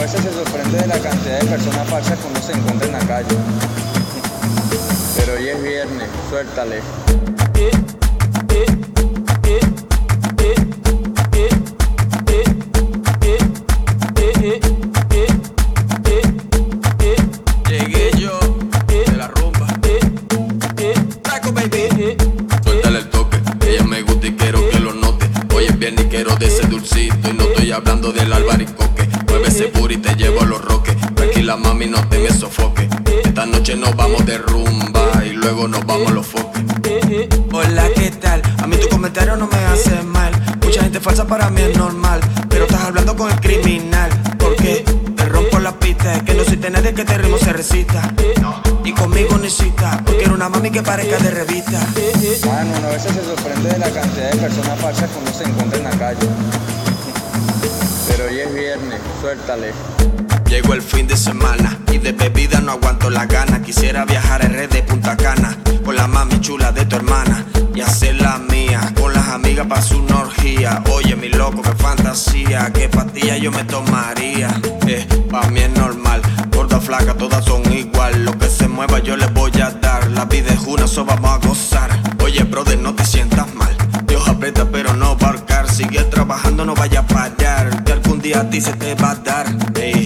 veces se sorprende de la cantidad de personas falsas que uno se encuentra en la calle. Pero hoy es viernes, suéltale. Llegué yo de la rumba. Taco, baby. Suéltale el toque, ella me gusta y quiero que lo note. Hoy es viernes y quiero de ese dulcito. Y no estoy hablando del albaricoque. Mueve ese booty y te llevo a los roques. Tranquila mami, no te me sofoque. Esta noche nos vamos de rumba y luego nos vamos a los foques. Hola, ¿qué tal? A mí tu comentario no me hace mal. Mucha gente falsa para mí es normal, pero estás hablando con el criminal. Porque te rompo la pista, es que no soy nadie que te ritmo se recita. Y conmigo ni cita, porque era una mami que parezca de revista. Mano, uno a veces se sorprende de la cantidad de personas falsas que uno se encuentra en la calle. Pero hoy es viernes, suéltale. Llegó el fin de semana y de bebida no aguanto la gana. Quisiera viajar a R de Punta Cana con la mami chula de tu hermana y hacer la mía con las amigas pa' su una orgía. Oye mi loco, qué fantasía, qué pastilla yo me tomaría. Pa' mí es normal, gorda flaca todas son igual. Lo que se mueva yo les voy a dar. La vida es una, so vamos a gozar. Oye brother, no te sientas mal, Dios aprieta pero no va a ahorcar. Sigue trabajando, no vaya a parar, que algún día a ti se te va a dar.